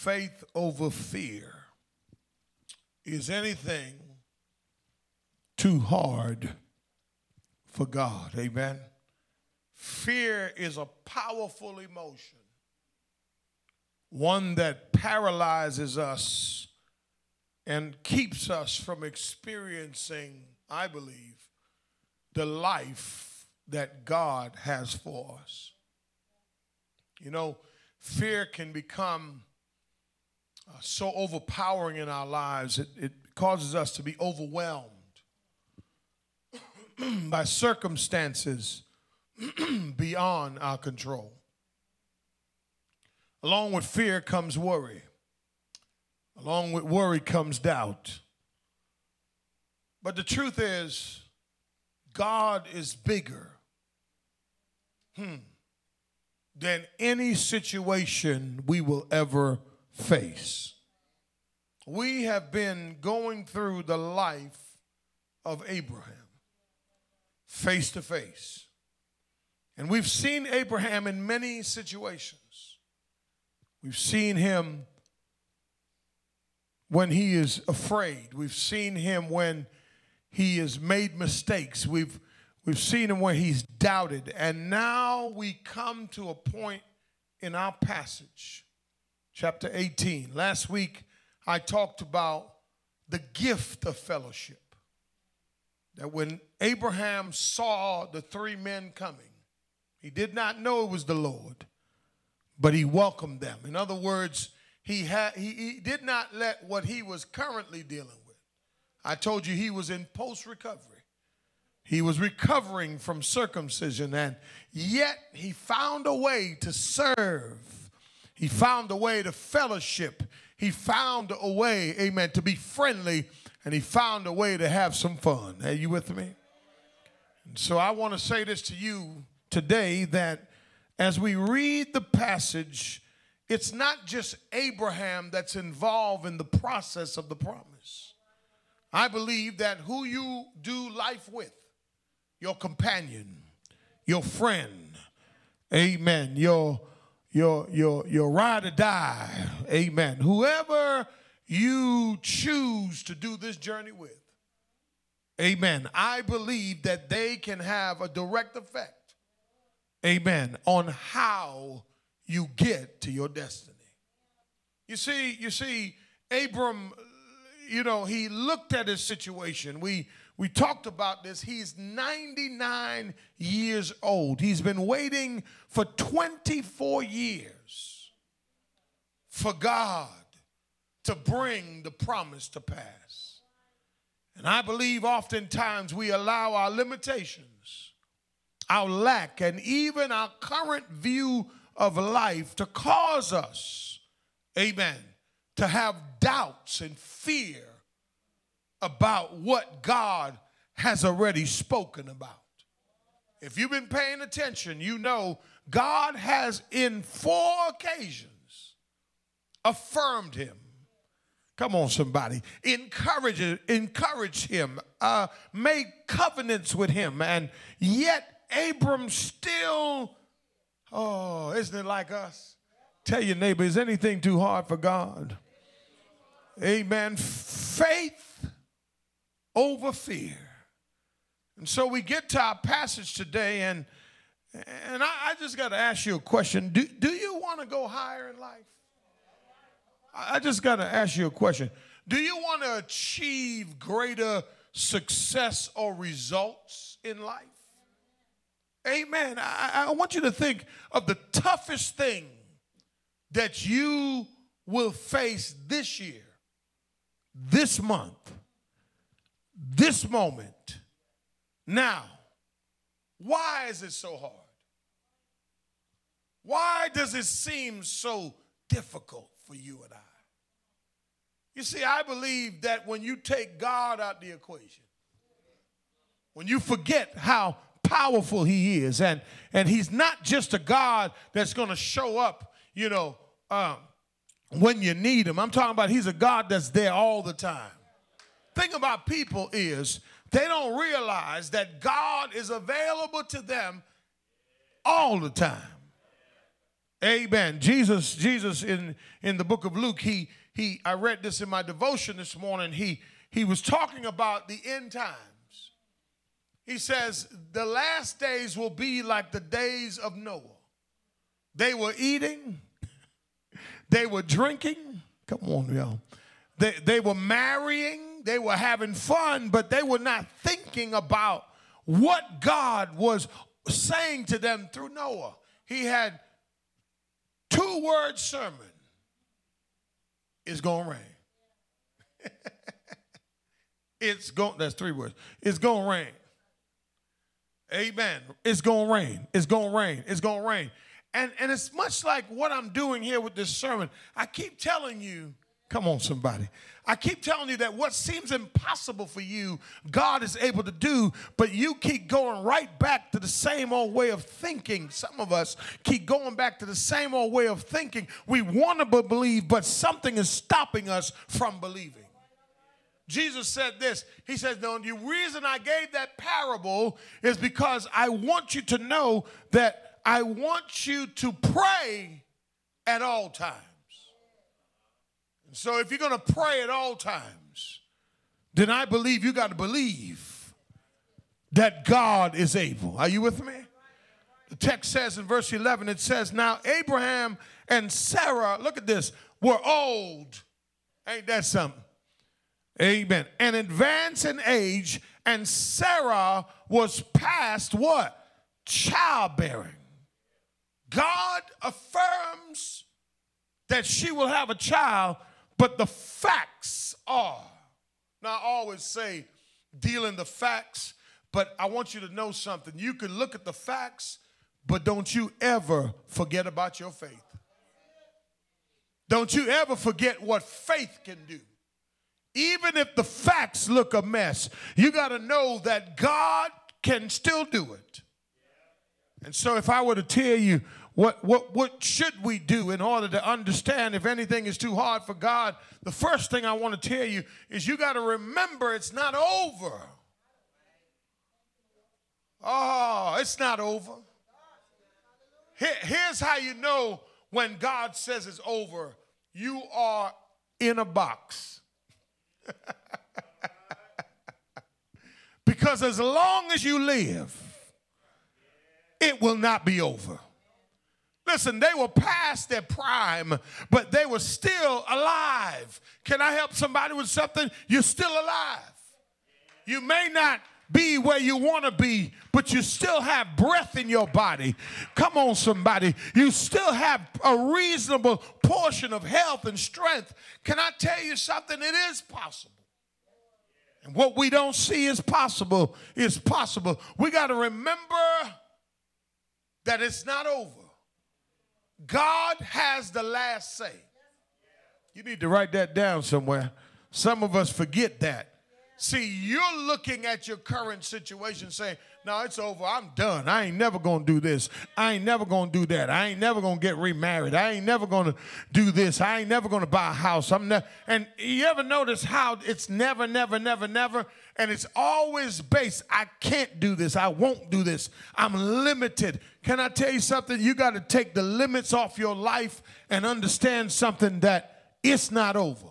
faith over fear. Is anything too hard for God? Amen. Fear is a powerful emotion, one that paralyzes us and keeps us from experiencing, I believe, the life that God has for us. You know, fear can become so overpowering in our lives, it causes us to be overwhelmed by circumstances beyond our control. Along with fear comes worry. Along with worry comes doubt. But the truth is, God is bigger than any situation we will ever face. We have been going through the life of Abraham face to face. And we've seen Abraham in many situations. We've seen him when he is afraid. We've seen him when he has made mistakes. We've seen him when he's doubted. And now we come to a point in our passage, chapter 18. Last week, I talked about the gift of fellowship. That when Abraham saw the three men coming, he did not know it was the Lord, but he welcomed them. In other words, he did not let what he was currently dealing with. I told you he was in post-recovery. He was recovering from circumcision, and yet he found a way to serve. He found a way to fellowship. He found a way, amen, to be friendly, and he found a way to have some fun. Are you with me? And so I want to say this to you today, that as we read the passage, it's not just Abraham that's involved in the process of the promise. I believe that who you do life with, your companion, your friend, amen, your ride or die, amen, whoever you choose to do this journey with, amen, I believe that they can have a direct effect, amen, on how you get to your destiny. You see, Abram, he looked at his situation. We talked about this. He's 99 years old. He's been waiting for 24 years for God to bring the promise to pass. And I believe oftentimes we allow our limitations, our lack, and even our current view of life to cause us, amen, to have doubts and fear about what God has already spoken about. If you've been paying attention, you know God has in 4 occasions affirmed him. Come on, somebody. Encourage him. Make covenants with him. And yet Abram still, isn't it like us? Tell your neighbor, is anything too hard for God? Amen. Faith over fear. And so we get to our passage today, and I just got to ask you a question. Do you want to go higher in life? I just got to ask you a question. Do you want to achieve greater success or results in life? Amen. I want you to think of the toughest thing that you will face this year, this month, this moment. Now, why is it so hard? Why does it seem so difficult for you and I? You see, I believe that when you take God out the equation, when you forget how powerful he is, and he's not just a God that's going to show up, when you need him. I'm talking about he's a God that's there all the time. Thing about people is they don't realize that God is available to them all the time. Amen. Jesus in the book of Luke, I read this in my devotion this morning. He was talking about the end times. He says, the last days will be like the days of Noah. They were eating, they were drinking. Come on, y'all. They were marrying, they were having fun, but they were not thinking about what God was saying to them through Noah. He had 2-word sermon. It's going to rain. That's 3 words. It's going to rain. Amen. It's going to rain. It's going to rain. It's going to rain. And it's much like what I'm doing here with this sermon. I keep telling you, come on, somebody. I keep telling you that what seems impossible for you, God is able to do, but you keep going right back to the same old way of thinking. Some of us keep going back to the same old way of thinking. We want to believe, but something is stopping us from believing. Jesus said this. He said, no, the reason I gave that parable is because I want you to know that I want you to pray at all times. So if you're going to pray at all times, then I believe you got to believe that God is able. Are you with me? The text says in verse 11, it says, now Abraham and Sarah, look at this, were old. Ain't that something? Amen. And advanced in age, and Sarah was past what? Childbearing. God affirms that she will have a child, but the facts are. Now, I always say deal in the facts, but I want you to know something. You can look at the facts, but don't you ever forget about your faith. Don't you ever forget what faith can do. Even if the facts look a mess, you got to know that God can still do it. And so if I were to tell you what should we do in order to understand if anything is too hard for God, the first thing I want to tell you is you got to remember it's not over. Oh, it's not over. Here's how you know when God says it's over. You are in a box. Because as long as you live, it will not be over. Listen, they were past their prime, but they were still alive. Can I help somebody with something? You're still alive. You may not be where you want to be, but you still have breath in your body. Come on, somebody. You still have a reasonable portion of health and strength. Can I tell you something? It is possible. And what we don't see is possible is possible. We got to remember that it's not over. God has the last say. You need to write that down somewhere. Some of us forget that. See, you're looking at your current situation saying, no, it's over. I'm done. I ain't never going to do this. I ain't never going to do that. I ain't never going to get remarried. I ain't never going to do this. I ain't never going to buy a house. And you ever notice how it's never, never, never, never? And it's always based, I can't do this. I won't do this. I'm limited. Can I tell you something? You got to take the limits off your life and understand something, that it's not over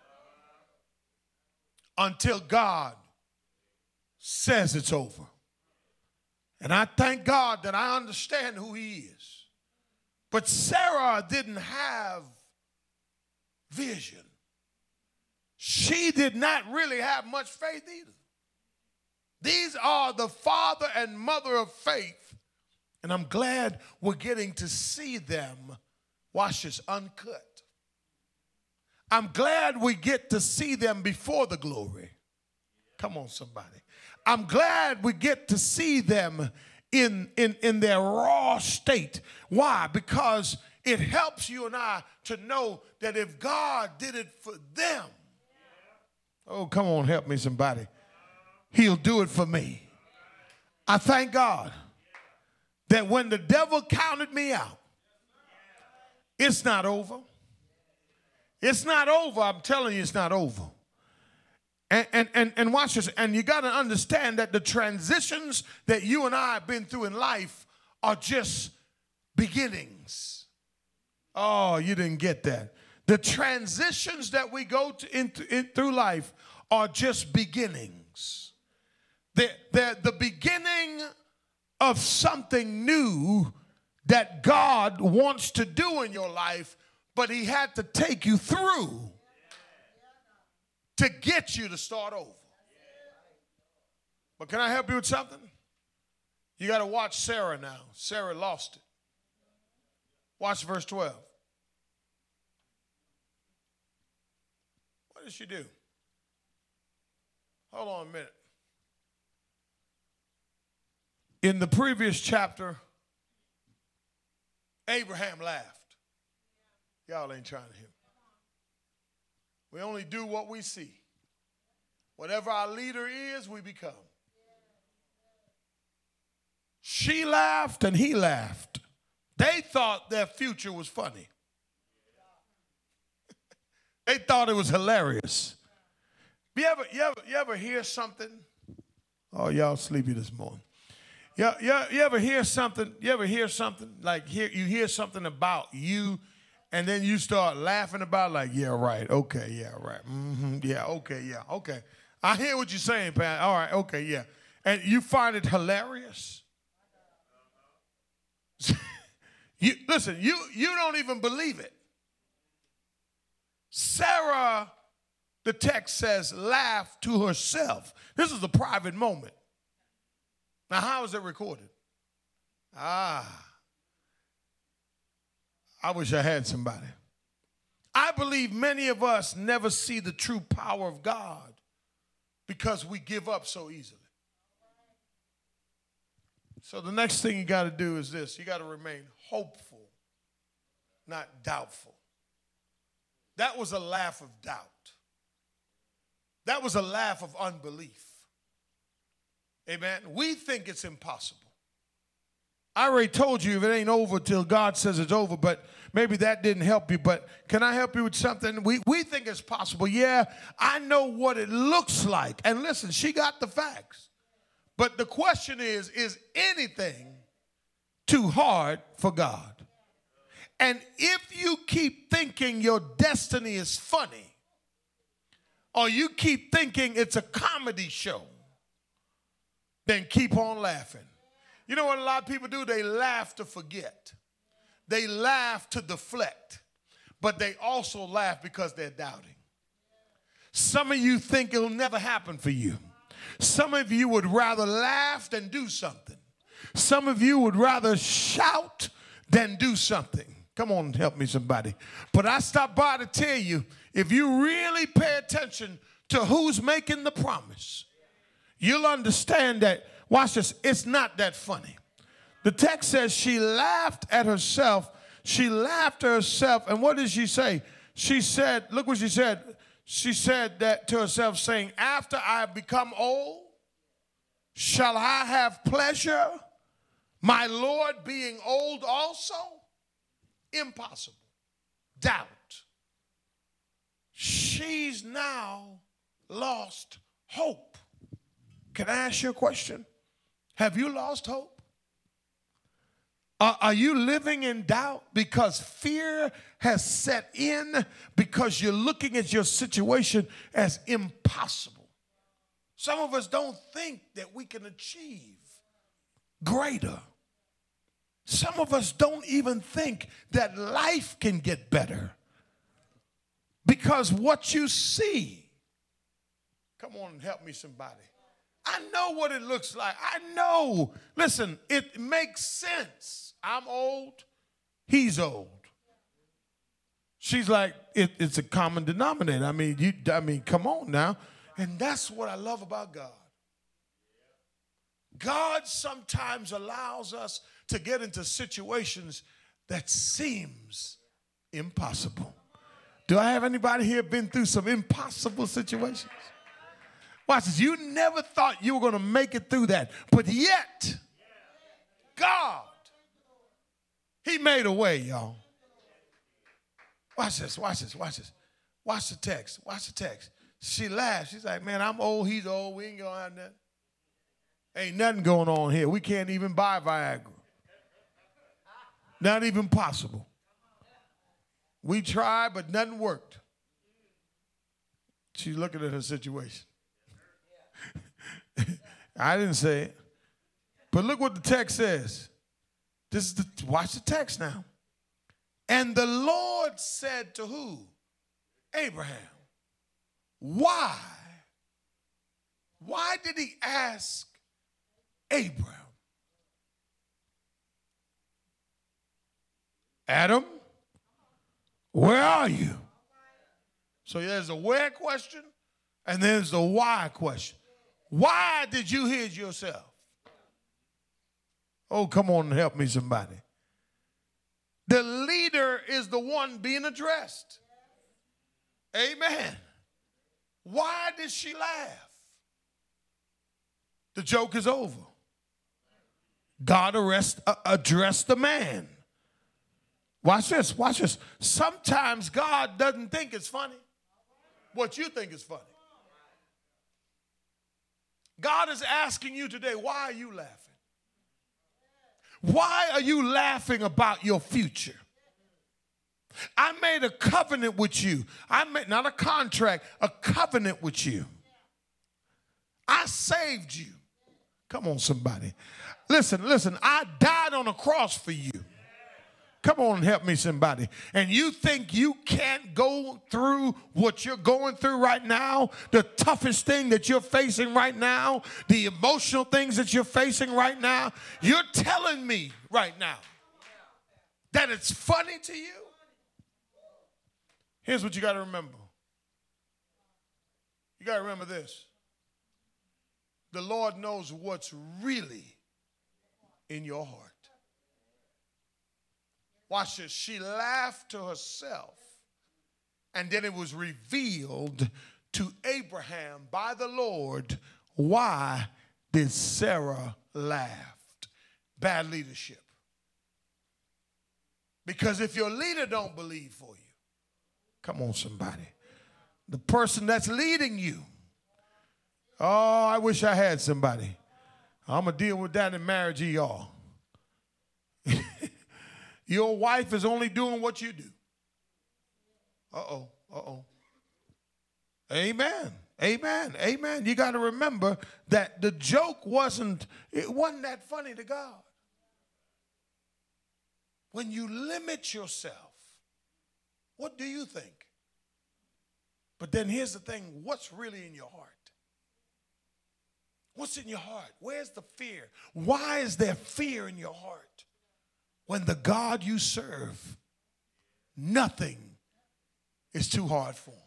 until God says it's over. And I thank God that I understand who he is. But Sarah didn't have vision. She did not really have much faith either. These are the father and mother of faith. And I'm glad we're getting to see them, watch this, uncut. I'm glad we get to see them before the glory. Come on, somebody. I'm glad we get to see them in their raw state. Why? Because it helps you and I to know that if God did it for them, oh, come on, help me, somebody. He'll do it for me. I thank God that when the devil counted me out, it's not over. It's not over. I'm telling you, it's not over. And watch this. And you got to understand that the transitions that you and I have been through in life are just beginnings. Oh, you didn't get that. The transitions that we go through life are just beginnings. They're the beginning of something new that God wants to do in your life, but he had to take you through to get you to start over. But can I help you with something? You got to watch Sarah now. Sarah lost it. Watch verse 12. What did she do? Hold on a minute. In the previous chapter, Abraham laughed. Y'all ain't trying to hear. We only do what we see. Whatever our leader is, we become. She laughed and he laughed. They thought their future was funny. They thought it was hilarious. You ever hear something? Oh, y'all sleepy this morning. You ever hear something? You ever hear something? Like you hear something about you, and then you start laughing about like, yeah, right, okay, yeah, right, yeah, okay, yeah, okay. I hear what you're saying, Pat. All right, okay, yeah. And you find it hilarious? Listen, you don't even believe it. Sarah, the text says, laughed to herself. This is a private moment. Now, how is it recorded? I wish I had somebody. I believe many of us never see the true power of God because we give up so easily. So the next thing you got to do is this. You got to remain hopeful, not doubtful. That was a laugh of doubt. That was a laugh of unbelief. Amen. We think it's impossible. I already told you if it ain't over till God says it's over, but maybe that didn't help you. But can I help you with something? We think it's possible. Yeah, I know what it looks like. And listen, she got the facts. But the question is anything too hard for God? And if you keep thinking your destiny is funny, or you keep thinking it's a comedy show, then keep on laughing. You know what a lot of people do? They laugh to forget. They laugh to deflect. But they also laugh because they're doubting. Some of you think it'll never happen for you. Some of you would rather laugh than do something. Some of you would rather shout than do something. Come on, help me somebody. But I stopped by to tell you, if you really pay attention to who's making the promise, you'll understand that, watch this, it's not that funny. The text says she laughed at herself. She laughed at herself. And what did she say? She said, look what she said. She said that to herself, saying, after I have become old, shall I have pleasure, my Lord being old also? Impossible. Doubt. She's now lost hope. Can I ask you a question? Have you lost hope? Are you living in doubt because fear has set in, because you're looking at your situation as impossible? Some of us don't think that we can achieve greater. Some of us don't even think that life can get better because what you see. Come on and help me somebody. I know what it looks like. I know. Listen, it makes sense. I'm old. He's old. She's like, it's a common denominator. I mean, come on now. And that's what I love about God. God sometimes allows us to get into situations that seems impossible. Do I have anybody here been through some impossible situations? Watch this. You never thought you were going to make it through that. But yet, God, he made a way, y'all. Watch this, watch this, watch this. Watch the text, watch the text. She laughed. She's like, man, I'm old, he's old. We ain't going to have nothing. Ain't nothing going on here. We can't even buy Viagra. Not even possible. We tried, but nothing worked. She's looking at her situation. I didn't say it. But look what the text says. Watch the text now. And the Lord said to who? Abraham. Why? Why did he ask Abraham? Adam, where are you? So there's a where question and there's the why question. Why did you hide yourself? Oh, come on and help me, somebody. The leader is the one being addressed. Amen. Why did she laugh? The joke is over. God addressed the man. Watch this, watch this. Sometimes God doesn't think it's funny what you think is funny. God is asking you today, why are you laughing? Why are you laughing about your future? I made a covenant with you. I made, not a contract, a covenant with you. I saved you. Come on, somebody. Listen, I died on a cross for you. Come on and help me, somebody. And you think you can't go through what you're going through right now, the toughest thing that you're facing right now, the emotional things that you're facing right now. You're telling me right now that it's funny to you? Here's what you got to remember. You got to remember this. The Lord knows what's really in your heart. Watch this. She laughed to herself, and then it was revealed to Abraham by the Lord, why did Sarah laugh? Bad leadership. Because if your leader don't believe for you, come on, somebody. The person that's leading you. Oh, I wish I had somebody. I'm going to deal with that in marriage, y'all. Your wife is only doing what you do. Uh-oh. Amen. You got to remember that the joke wasn't that funny to God. When you limit yourself, what do you think? But then here's the thing, what's really in your heart? What's in your heart? Where's the fear? Why is there fear in your heart? When the God you serve, nothing is too hard for him.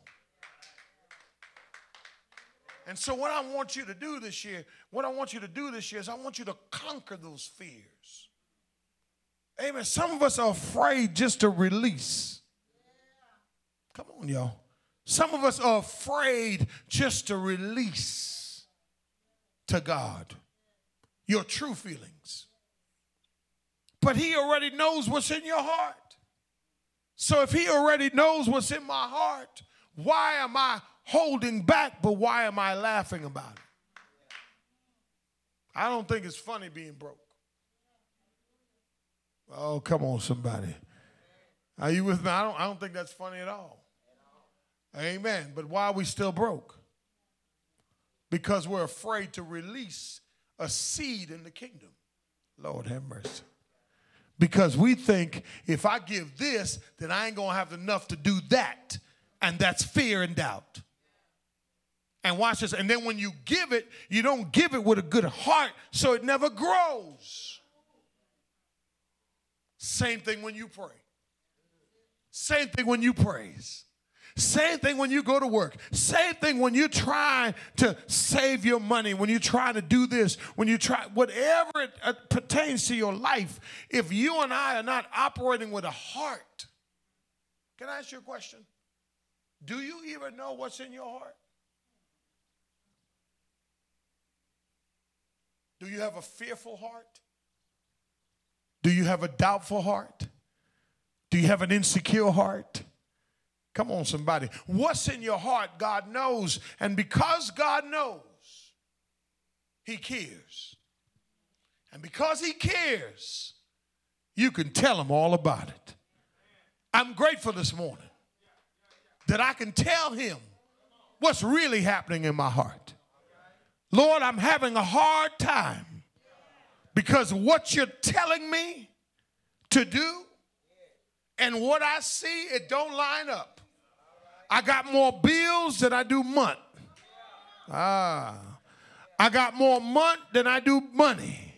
And so what I want you to do this year is I want you to conquer those fears. Amen. Some of us are afraid just to release. Come on, y'all. Some of us are afraid just to release to God your true feelings. But he already knows what's in your heart. So if he already knows what's in my heart, why am I holding back, but why am I laughing about it? I don't think it's funny being broke. Oh, come on, somebody. Are you with me? I don't think that's funny at all. Amen. But why are we still broke? Because we're afraid to release a seed in the kingdom. Lord have mercy. Because we think if I give this, then I ain't going to have enough to do that. And that's fear and doubt. And watch this. And then when you give it, you don't give it with a good heart, so it never grows. Same thing when you pray. Same thing when you praise. Same thing when you go to work. Same thing when you're trying to save your money, when you're trying to do this, when you try, whatever it pertains to your life, if you and I are not operating with a heart, can I ask you a question? Do you even know what's in your heart? Do you have a fearful heart? Do you have a doubtful heart? Do you have an insecure heart? Come on, somebody. What's in your heart, God knows. And because God knows, he cares. And because he cares, you can tell him all about it. I'm grateful this morning that I can tell him what's really happening in my heart. Lord, I'm having a hard time because what you're telling me to do and what I see, it don't line up. I got more bills than I do month. I got more month than I do money.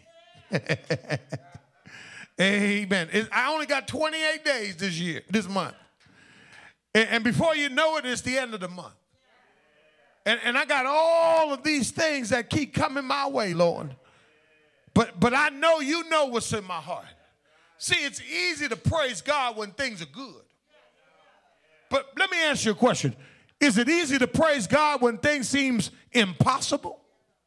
Amen. I only got 28 days this month. And before you know it, it's the end of the month. And I got all of these things that keep coming my way, Lord. But I know you know what's in my heart. See, it's easy to praise God when things are good. But let me ask you a question. Is it easy to praise God when things seem impossible?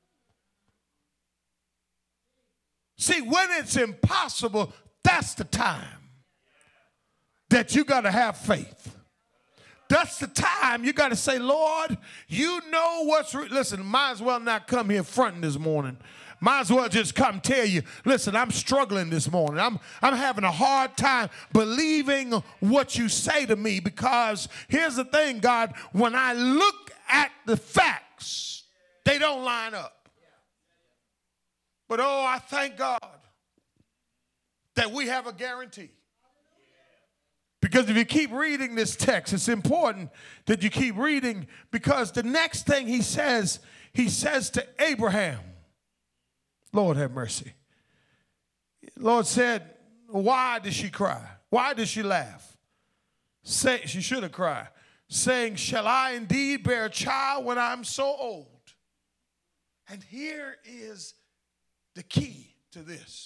See, when it's impossible, that's the time that you got to have faith. That's the time you got to say, Lord, you know what's listen, might as well not come here fronting this morning. Might as well just come tell you, listen, I'm struggling this morning. I'm having a hard time believing what you say to me, because here's the thing, God, when I look at the facts, they don't line up. But oh, I thank God that we have a guarantee. Because if you keep reading this text, it's important that you keep reading, because the next thing he says to Abraham, Lord have mercy. Lord said, why did she cry? Why did she laugh? She should have cried, saying, shall I indeed bear a child when I'm so old? And here is the key to this.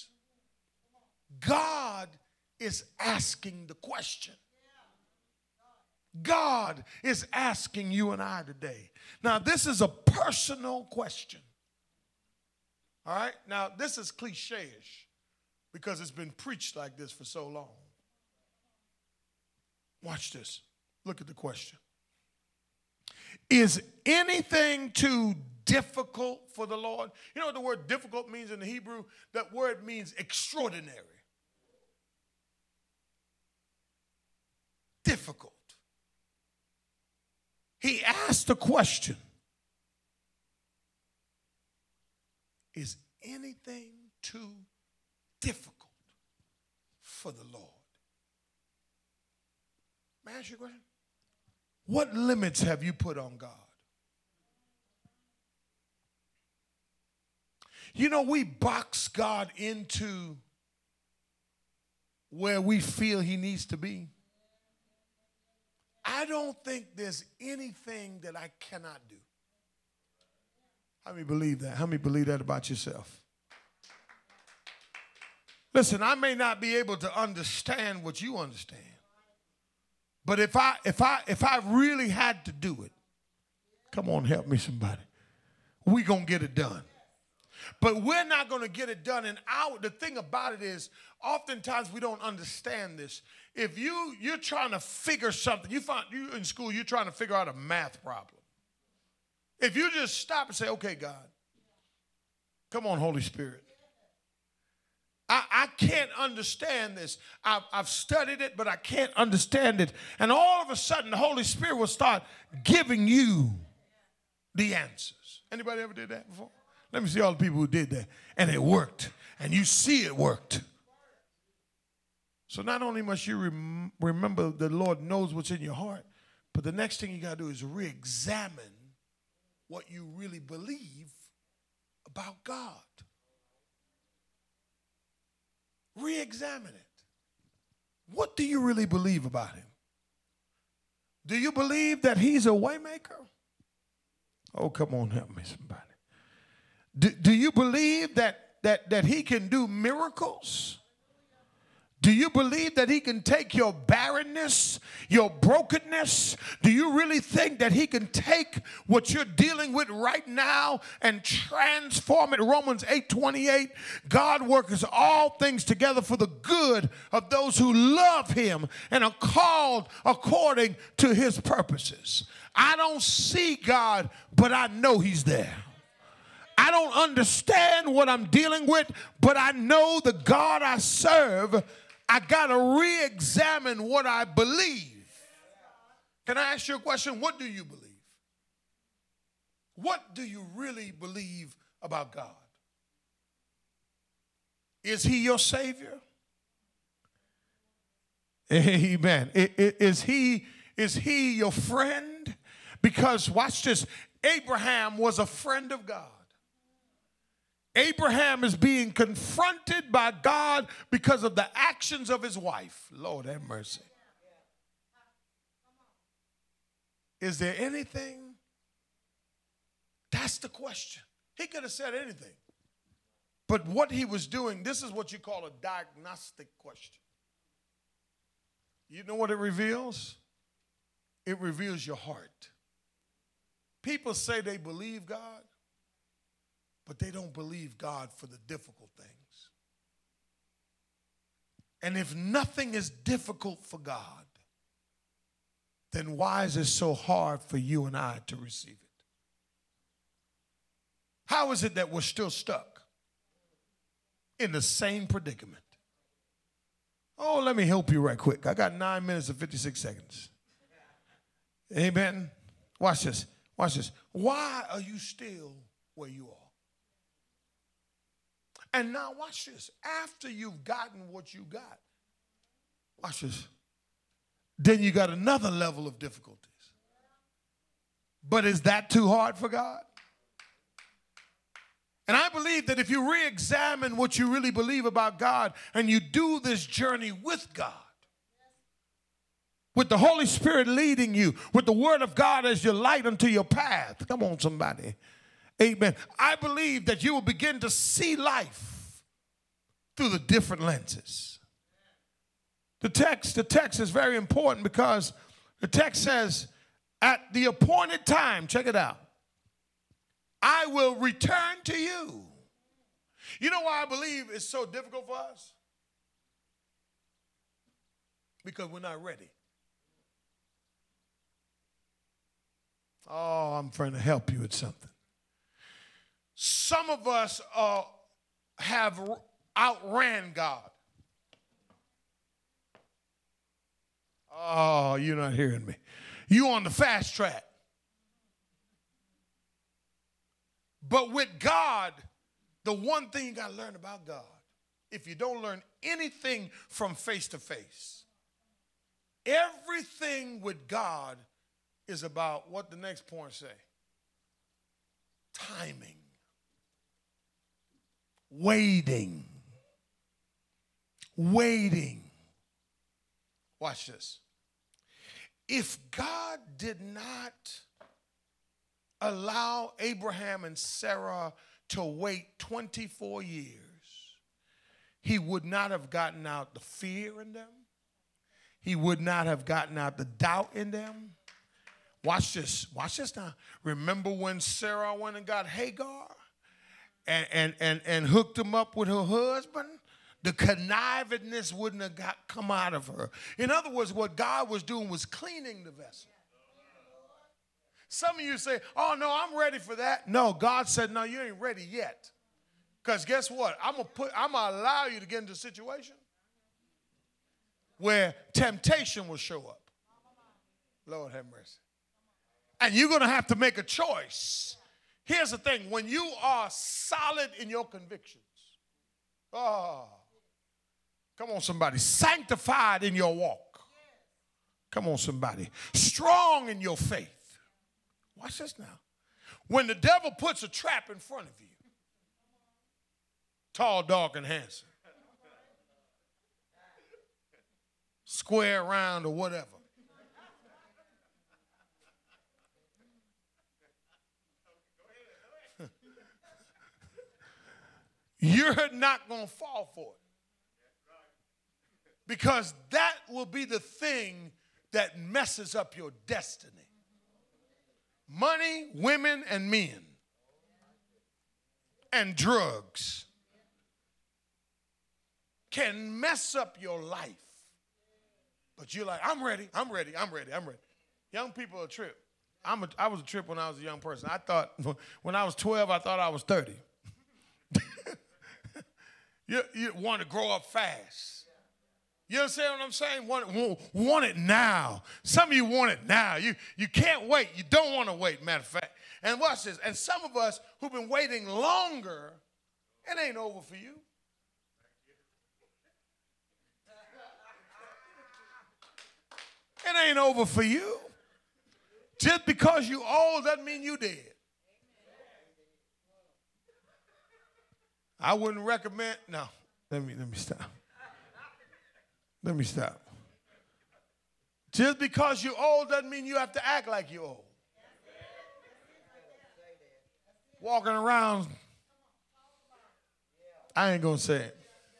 God is asking the question. God is asking you and I today. Now, this is a personal question. All right? Now, this is cliche-ish because it's been preached like this for so long. Watch this. Look at the question. Is anything too difficult for the Lord? You know what the word difficult means in the Hebrew? That word means extraordinary. Difficult. He asked the question, is anything too difficult for the Lord? May I ask you a question? What limits have you put on God? You know, we box God into where we feel he needs to be. I don't think there's anything that I cannot do. How many believe that? How many believe that about yourself? Listen, I may not be able to understand what you understand, but if I really had to do it, come on, help me somebody. We're going to get it done. But we're not going to get it done. And the thing about it is, oftentimes we don't understand this. If you're trying to figure something, you in school, you're trying to figure out a math problem. If you just stop and say, okay, God, come on, Holy Spirit. I can't understand this. I've studied it, but I can't understand it. And all of a sudden, the Holy Spirit will start giving you the answers. Anybody ever did that before? Let me see all the people who did that. And it worked. And you see it worked. So not only must you remember the Lord knows what's in your heart, but the next thing you got to do is re-examine what you really believe about God. Re-examine it. What do you really believe about him? Do you believe that he's a waymaker? Oh, come on, help me somebody. Do you believe that he can do miracles? Do you believe that he can take your barrenness, your brokenness? Do you really think that he can take what you're dealing with right now and transform it? Romans 8:28, God works all things together for the good of those who love him and are called according to his purposes. I don't see God, but I know he's there. I don't understand what I'm dealing with, but I know the God I serve I got to re-examine what I believe. Can I ask you a question? What do you believe? What do you really believe about God? Is he your Savior? Amen. Is he your friend? Because watch this. Abraham was a friend of God. Abraham is being confronted by God because of the actions of his wife. Lord have mercy. Is there anything? That's the question. He could have said anything. But what he was doing, this is what you call a diagnostic question. You know what it reveals? It reveals your heart. People say they believe God, but they don't believe God for the difficult things. And if nothing is difficult for God, then why is it so hard for you and I to receive it? How is it that we're still stuck in the same predicament? Oh, let me help you right quick. I got 9 minutes and 56 seconds. Amen. Watch this. Watch this. Why are you still where you are? And now watch this. After you've gotten what you got, watch this. Then you got another level of difficulties. But is that too hard for God? And I believe that if you re-examine what you really believe about God and you do this journey with God, with the Holy Spirit leading you, with the Word of God as your light unto your path. Come on, somebody. Amen. I believe that you will begin to see life through the different lenses. The text is very important because the text says, at the appointed time, check it out, I will return to you. You know why I believe it's so difficult for us? Because we're not ready. Oh, I'm trying to help you with something. Some of us have outran God. Oh, you're not hearing me. You on the fast track. But with God, the one thing you got to learn about God, if you don't learn anything from face to face, everything with God is about what the next point say. Timing. Waiting. Watch this. If God did not allow Abraham and Sarah to wait 24 years, he would not have gotten out the fear in them. He would not have gotten out the doubt in them. Watch this. Watch this now. Remember when Sarah went and got Hagar and hooked him up with her husband? The connivedness wouldn't have come out of her. In other words, what God was doing was cleaning the vessel. Some of you say, oh, no, I'm ready for that. No, God said, no, you ain't ready yet. Because guess what? I'm going to allow you to get into a situation where temptation will show up. Lord have mercy. And you're going to have to make a choice. Here's the thing. When you are solid in your convictions, come on, somebody. Sanctified in your walk. Come on, somebody. Strong in your faith. Watch this now. When the devil puts a trap in front of you, tall, dark, and handsome, square, round, or whatever, you're not going to fall for it. Because that will be the thing that messes up your destiny. Money, women, and men. And drugs can mess up your life. But you're like, I'm ready. Young people are a trip. I was a trip when I was a young person. I thought, when I was 12, I thought I was 30. You want to grow up fast. You understand what I'm saying? Want it now. Some of you want it now. You can't wait. You don't want to wait, matter of fact. And watch this. And some of us who've been waiting longer, it ain't over for you. It ain't over for you. Just because you old doesn't mean you dead. I wouldn't recommend. No, let me stop. Let me stop. Just because you're old doesn't mean you have to act like you're old. Walking around, I ain't gonna say it.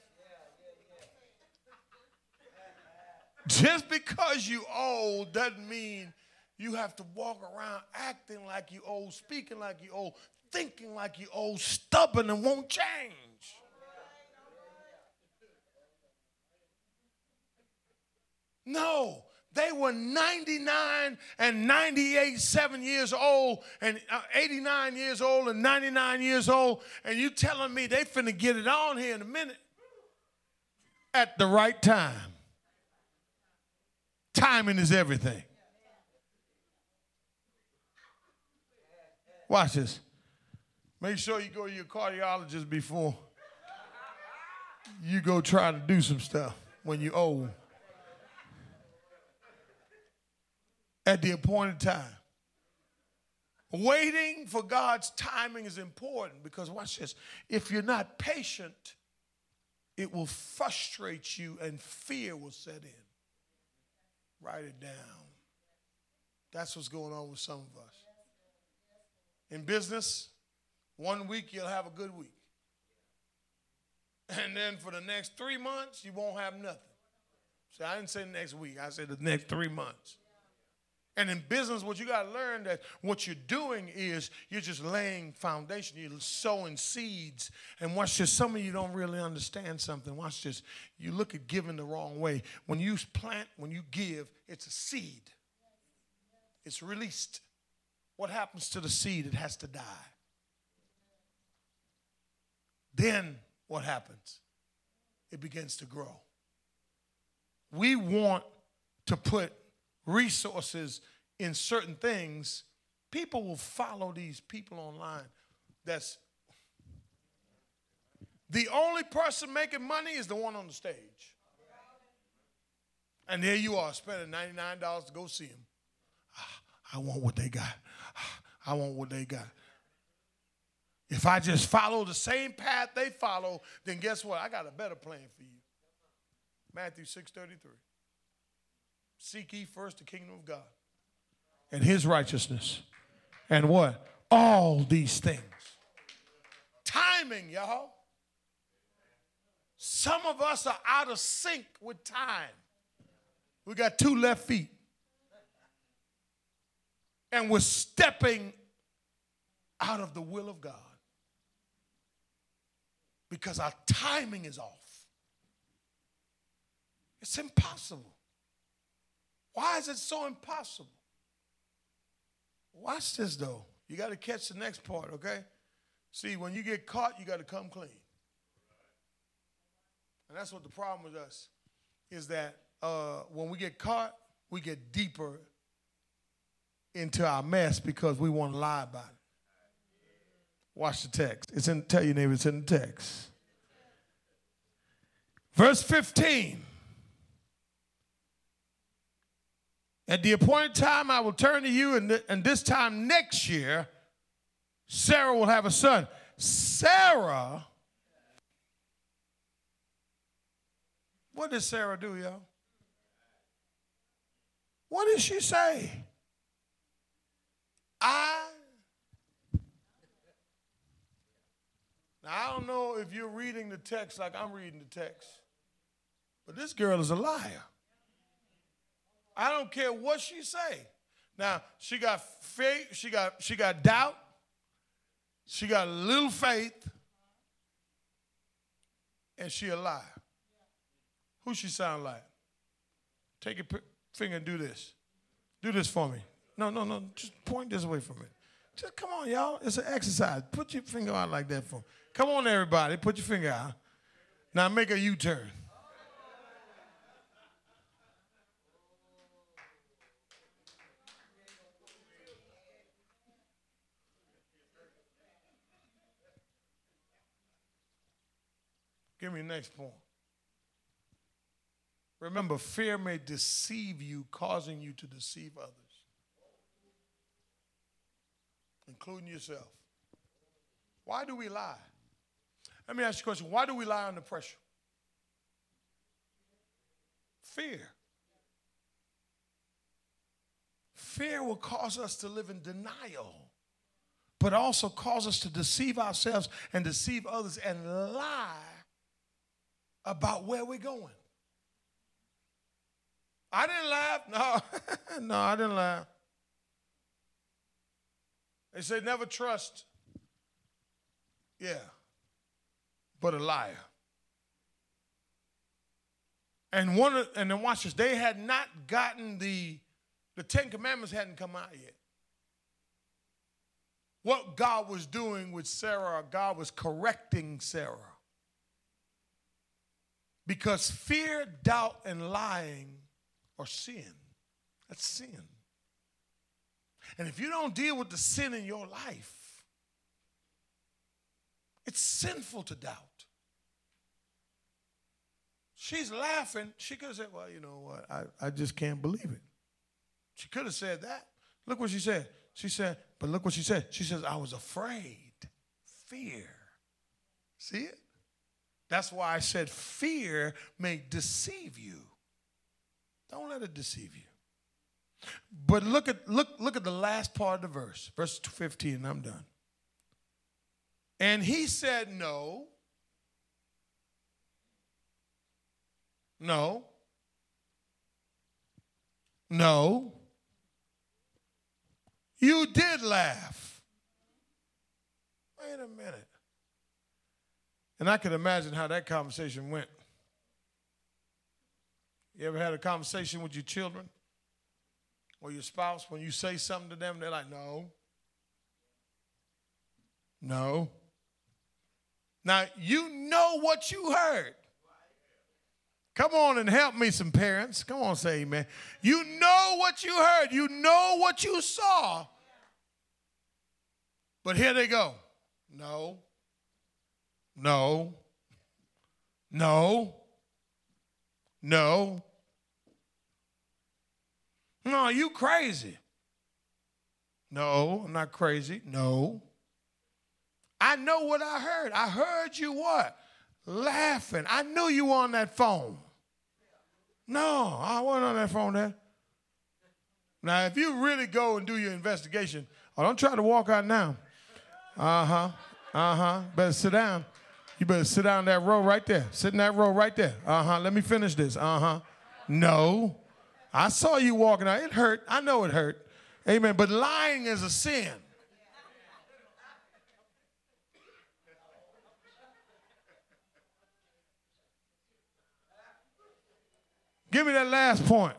Just because you old doesn't mean you have to walk around acting like you old, speaking like you old, thinking like you old, stubborn and won't change. No, they were 99 and 98, 7 years old, and 89 years old and 99 years old, and you telling me they finna get it on here in a minute at the right time. Timing is everything. Watch this. Make sure you go to your cardiologist before you go try to do some stuff when you're old. At the appointed time. Waiting for God's timing is important because, watch this, if you're not patient, it will frustrate you and fear will set in. Write it down. That's what's going on with some of us. In business, 1 week you'll have a good week. And then for the next 3 months, you won't have nothing. See, I didn't say next week. I said the next 3 months. And in business, what you got to learn that what you're doing is you're just laying foundation. You're sowing seeds. And watch this. Some of you don't really understand something. Watch this. You look at giving the wrong way. When you plant, when you give, it's a seed. It's released. What happens to the seed? It has to die. Then what happens? It begins to grow. We want to put resources in certain things. People will follow these people online. That's the only person making money is the one on the stage. And there you are spending $99 to go see them. I want what they got. I want what they got. If I just follow the same path they follow, then guess what? I got a better plan for you. Matthew 6:33. Seek ye first the kingdom of God and his righteousness. And what? All these things. Timing, y'all. Some of us are out of sync with time. We got 2 left feet. And we're stepping out of the will of God because our timing is off. It's impossible. Why is it so impossible? Watch this, though. You got to catch the next part, okay? See, when you get caught, you got to come clean. And that's what the problem with us is that when we get caught, we get deeper into our mess because we want to lie about it. Watch the text. Tell your neighbor it's in the text. Verse 15. At the appointed time, I will turn to you, and this time next year, Sarah will have a son. Sarah, what did Sarah do, y'all? What did she say? Now, I don't know if you're reading the text like I'm reading the text, but this girl is a liar. I don't care what she say. Now, she got faith, she got doubt, she got a little faith, and she a liar. Who she sound like? Take your finger and do this. Do this for me. No, just point this way from it. Just come on, y'all. It's an exercise. Put your finger out like that for me. Come on, everybody. Put your finger out. Now make a U-turn. Give me the next point. Remember, fear may deceive you, causing you to deceive others, including yourself. Why do we lie? Let me ask you a question. Why do we lie under pressure? Fear. Fear will cause us to live in denial, but also cause us to deceive ourselves and deceive others and lie about where we're going. I didn't laugh. No, no, I didn't laugh. They say never trust. Yeah, but a liar. And then watch this. They had not gotten the Ten Commandments hadn't come out yet. What God was doing with Sarah, God was correcting Sarah. Because fear, doubt, and lying are sin. That's sin. And if you don't deal with the sin in your life, it's sinful to doubt. She's laughing. She could have said, well, you know what? I just can't believe it. She could have said that. Look what she said. She said, but look what she said. She says, I was afraid. Fear. See it? That's why I said fear may deceive you. Don't let it deceive you. But look at the last part of the verse. Verse 15, and I'm done. And he said, no. No. No. You did laugh. Wait a minute. And I could imagine how that conversation went. You ever had a conversation with your children or your spouse? When you say something to them, they're like, no. No. Now, you know what you heard. Come on and help me, some parents. Come on, say amen. You know what you heard. You know what you saw. But here they go. No. No. No. No. No, you crazy. No, I'm not crazy. No. I know what I heard. I heard you what? Laughing. I knew you were on that phone. No, I wasn't on that phone there. Now, if you really go and do your investigation, don't try to walk out now. Better sit down. You better sit down in that row right there. Sit in that row right there. Let me finish this. No. I saw you walking out. It hurt. I know it hurt. Amen. But lying is a sin. Give me that last point.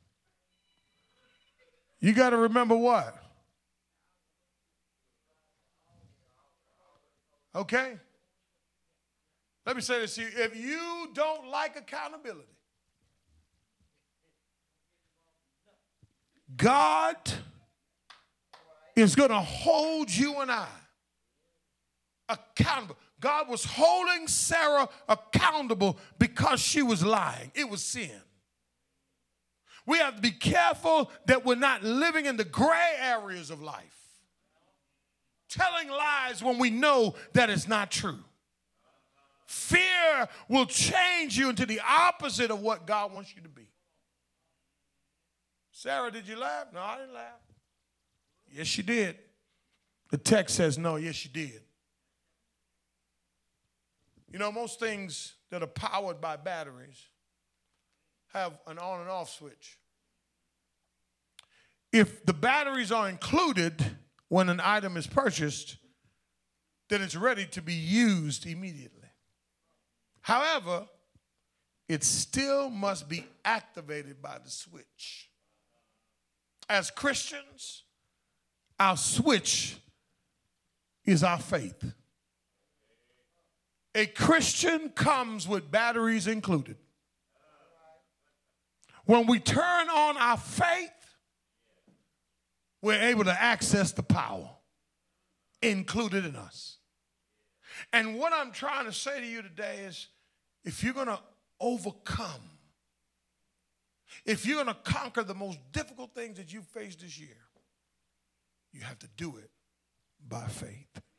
You got to remember what? Okay? Let me say this to you. If you don't like accountability, God is going to hold you and I accountable. God was holding Sarah accountable because she was lying. It was sin. We have to be careful that we're not living in the gray areas of life, telling lies when we know that it's not true. Fear will change you into the opposite of what God wants you to be. Sarah, did you laugh? No, I didn't laugh. Yes, she did. The text says no, yes, she did. You know, most things that are powered by batteries have an on and off switch. If the batteries are included when an item is purchased, then it's ready to be used immediately. However, it still must be activated by the switch. As Christians, our switch is our faith. A Christian comes with batteries included. When we turn on our faith, we're able to access the power included in us. And what I'm trying to say to you today is if you're going to overcome, if you're going to conquer the most difficult things that you face this year, you have to do it by faith.